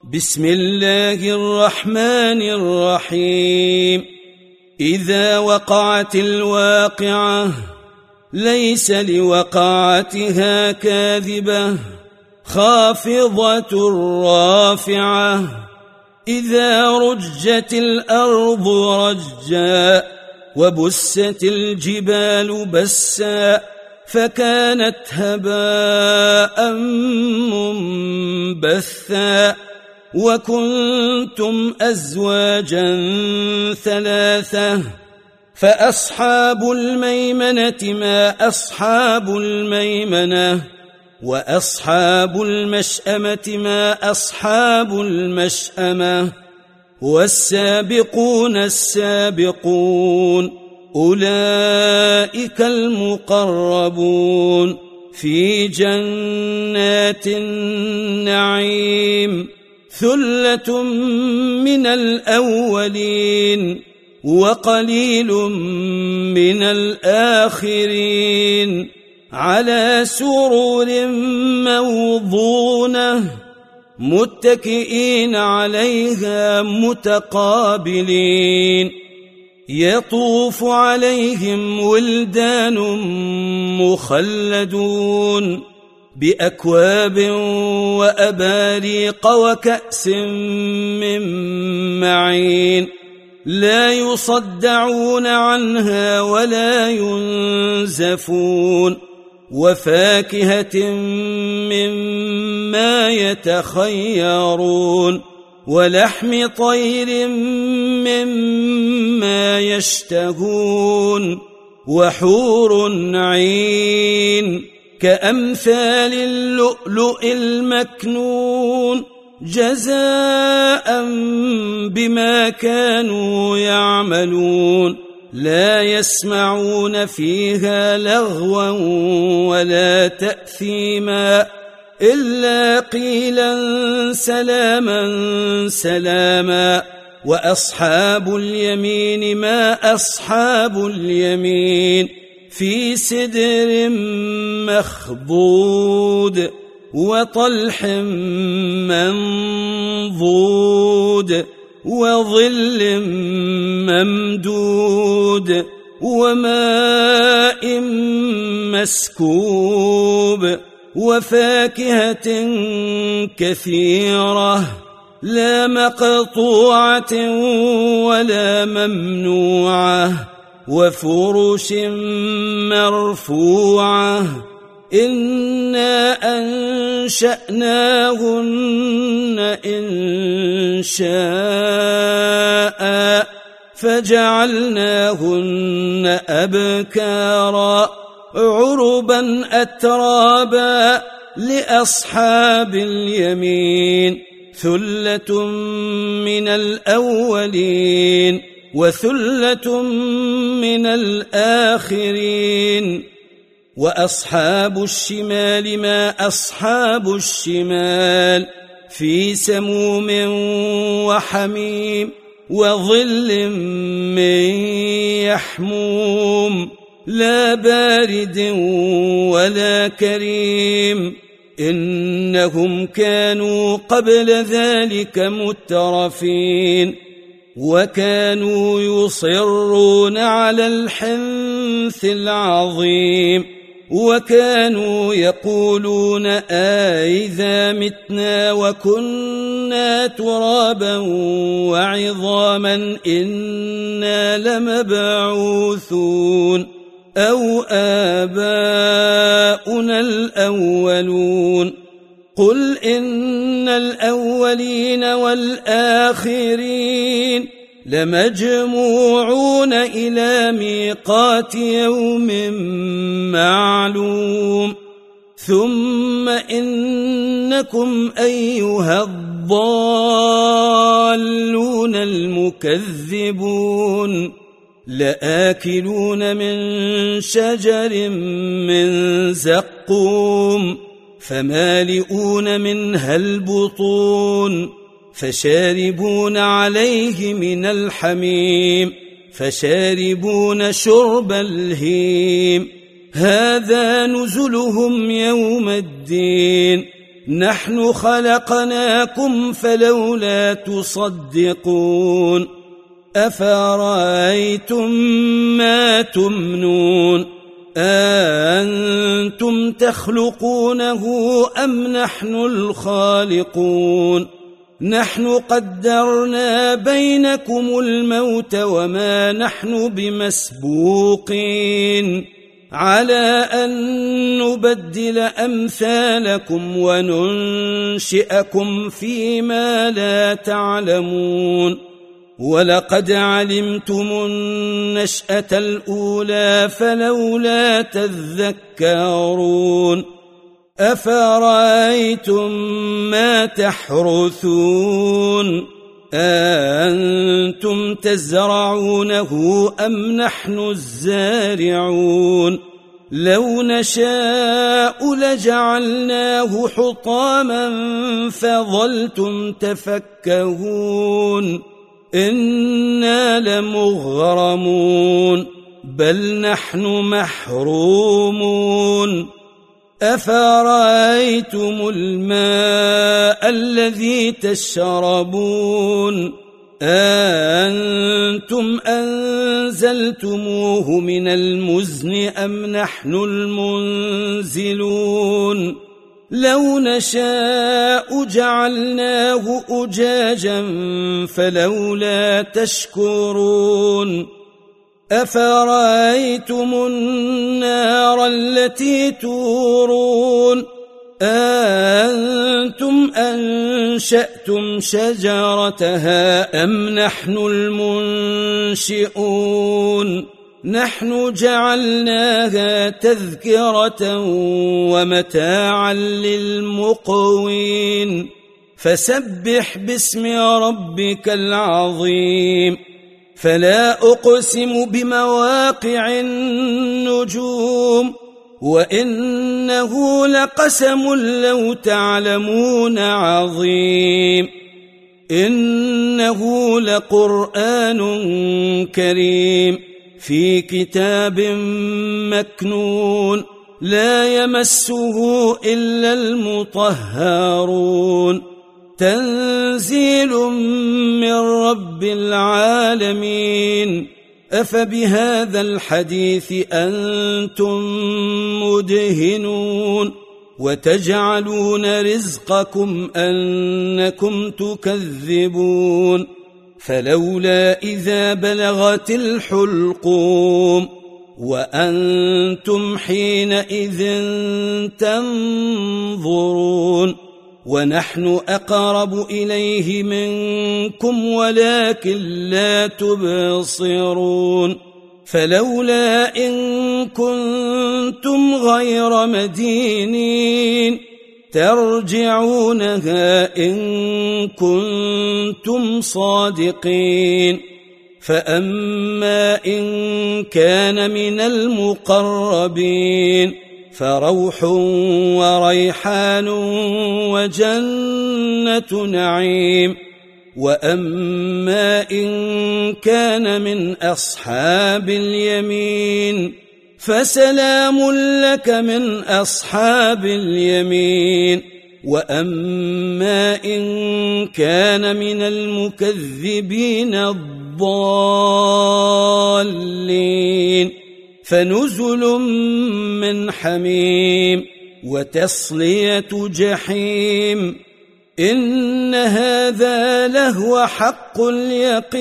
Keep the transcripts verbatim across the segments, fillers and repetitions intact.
بسم الله الرحمن الرحيم. إذا وقعت الواقعة ليس لوقعتها كاذبة خافضة رافعة. إذا رجت الأرض رجا وبست الجبال بسا فكانت هباء منبثا وكنتم أزواجا ثلاثة فأصحاب الميمنة ما أصحاب الميمنة وأصحاب المشأمة ما أصحاب المشأمة والسابقون السابقون أولئك المقربون في جنات النعيم ثلة من الأولين وقليل من الآخرين على سرر موضونة متكئين عليها متقابلين يطوف عليهم ولدان مخلدون بأكواب وأباريق وكأس من معين لا يصدعون عنها ولا ينزفون وفاكهة مما يتخيرون ولحم طير مما يشتهون وحور عين كأمثال اللؤلؤ المكنون جزاء بما كانوا يعملون لا يسمعون فيها لغوا ولا تأثيما إلا قيلا سلاما سلاما. وأصحاب اليمين ما أصحاب اليمين في سدر مخضود وطلح منضود وظل ممدود وماء مسكوب وفاكهة كثيرة لا مقطوعة ولا ممنوعة وفرش مرفوعة إنا أنشأناهن إنشاء فجعلناهن أبكارا عربا أترابا لأصحاب اليمين ثلة من الأولين وثلة من الآخرين. وأصحاب الشمال ما أصحاب الشمال في سموم وحميم وظل من يحموم لا بارد ولا كريم إنهم كانوا قبل ذلك مترفين وكانوا يصرون على الحنث العظيم وكانوا يقولون أئذا متنا وكنا ترابا وعظاما إنا لمبعوثون أو آباؤنا الأولون. قل إن الأولين والآخرين لمجموعون إلى ميقات يوم معلوم ثم إنكم أيها الضالون المكذبون لآكلون من شجر من زقوم فمالئون منها البطون فشاربون عليه من الحميم فشاربون شرب الهيم هذا نزلهم يوم الدين نحن خلقناكم فلولا تصدقون أفرأيتم ما تمنون أأنتم تخلقونه أم نحن الخالقون نحن قدرنا بينكم الموت وما نحن بمسبوقين على أن نبدل أمثالكم وننشئكم فيما لا تعلمون ولقد علمتم النشأة الأولى فلولا تذكرون أفرأيتم ما تحرثون أأنتم تزرعونه أم نحن الزارعون لو نشاء لجعلناه حطاما فظلتم تفكهون إنا لمغرمون بل نحن محرومون أفرأيتم الماء الذي تشربون أأنتم أنزلتموه من المزن أم نحن المنزلون لو نشاء جعلناه أجاجا فلولا تشكرون أفرأيتم النار التي تورون أأنتم أنشأتم شجرتها أم نحن المنشئون نحن جعلناها تذكرة ومتاعا للمقوين فسبح باسم ربك العظيم فلا أقسم بمواقع النجوم وإنه لقسم لو تعلمون عظيم إنه لقرآن كريم في كتاب مكنون لا يمسه إلا المطهرون تنزيل من رب العالمين أفبهذا الحديث أنتم مدهنون وتجعلون رزقكم أنكم تكذبون فلولا إذا بلغت الحلقوم وأنتم حينئذ تنظرون ونحن أقرب إليه منكم ولكن لا تبصرون فلولا إن كنتم غير مدينين ترجعونها إن كنتم صادقين فأما إن كان من المقربين فروح وريحان وجنة نعيم وأما إن كان من أصحاب اليمين فسلام لك من أصحاب اليمين وأما إن كان من المكذبين الضالين فنزل من حميم وتصلية جحيم إن هذا لهو حق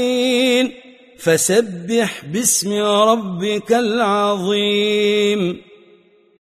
اليقين فسبح باسم ربك العظيم